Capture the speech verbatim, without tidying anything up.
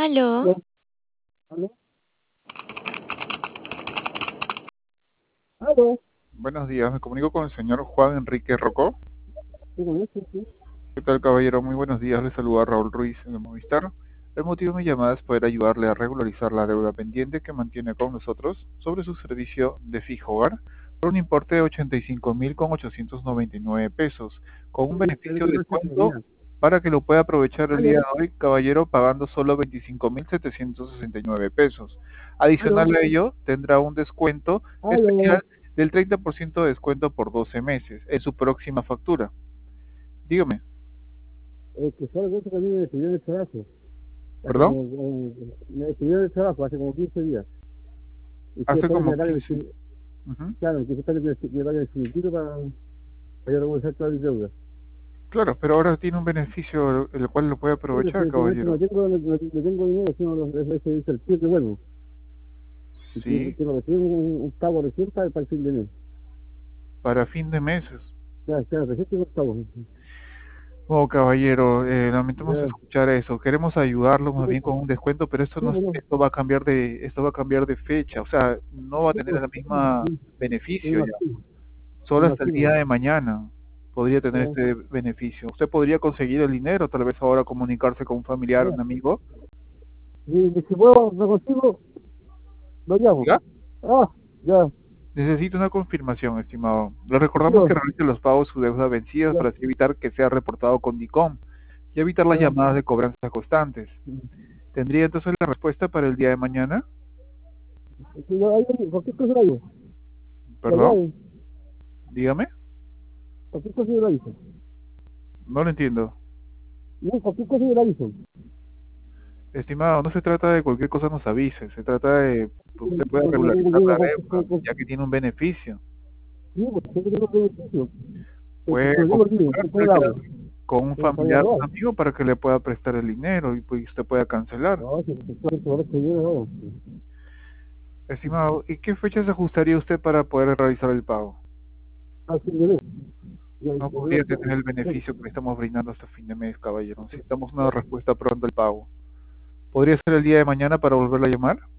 Aló, ¿Aló? ¿Aló? ¿Aló? Buenos días, me comunico con el señor Juan Enrique Rocó. Sí, con este, sí. ¿Qué tal, caballero? Muy buenos días, le saluda Raúl Ruiz de Movistar. El motivo de mi llamada es poder ayudarle a regularizar la deuda pendiente que mantiene con nosotros sobre su servicio de fijo hogar por un importe de ochenta y cinco mil con ochocientos noventa y nueve pesos, con un Sí, pero beneficio que de no se descuento tenía. para que lo pueda aprovechar el día ¿Aló? de hoy, caballero, pagando solo veinticinco mil setecientos sesenta y nueve pesos. ¿Aló? Adicional a ello, tendrá un descuento ¿Aló? especial del treinta por ciento de descuento por doce meses en su próxima factura. Dígame, Eh, que solo que que a mí me despidió del trabajo. Hace ¿perdón? como, eh, me despidió del trabajo hace como quince días. Y estoy Hace esperando como que me paguen quince. el, Ujú. claro, que estoy esperando que me paguen el finiquito para, para yo regularizar todas mis deudas. Claro, pero ahora tiene un beneficio el cual lo puede Sí, pero aprovechar, este momento no caballero. tengo, no, no- no tengo dinero, sino los- ese ese dice el pie que bueno. Y quiero, Sí, quiero recibir un, un pago recién para, para el fin de mes. para fin de meses. Ya, claro, recién tengo el pago. Oh, caballero, eh, lamentamos Ya, escuchar eso. Queremos ayudarlo sí, más pues, bien con un descuento, pero esto sí, no, pues, es- no, esto va a cambiar de, esto va a cambiar de fecha. O sea, no va a sí, tener pues, el sí, mismo sí, me beneficio ya. imagino, me Solo hasta el día imagino. de mañana podría tener Ya, este beneficio. Usted podría conseguir el dinero, tal vez ahora comunicarse con un familiar, ya. un amigo. Y, y si puedo, me consigo, lo llamo. ¿Ya? Ah, ya, Necesito una confirmación, estimado. Le recordamos que consigo, realice los pagos de su deuda vencidas ya, para así evitar que sea reportado con DICOM y evitar las ya. llamadas de cobranza constantes. ¿Tendría entonces la respuesta para el día de mañana? Si yo, ahí, cualquier cosa la digo, la ¿Perdón? llave, Dígame. cualquier cosa yo la aviso. No lo entiendo. No, cualquier cosa yo la aviso. Estimado, no se trata de cualquier cosa nos avise, se trata de que usted pueda Porque no tengo regularizar dinero la con, deuda, con, con, ya que tiene un beneficio. sí, porque sé que tengo beneficio. Pero Puede no tengo dinero, ¿cómo comunicarse lo hago? con un ¿Cómo voy a familiar, un robar? amigo, para que le pueda prestar el dinero y pues usted pueda cancelar. No, si se puede robar este dinero, no. Estimado, ¿y qué fecha se ajustaría usted para poder realizar el pago? Al fin de mes. Ya, No ya, podría ya, tener el ya. beneficio que le estamos brindando hasta fin de mes, caballero. Necesitamos una respuesta pronto al pago. ¿Podría ser el día de mañana para volverla a llamar?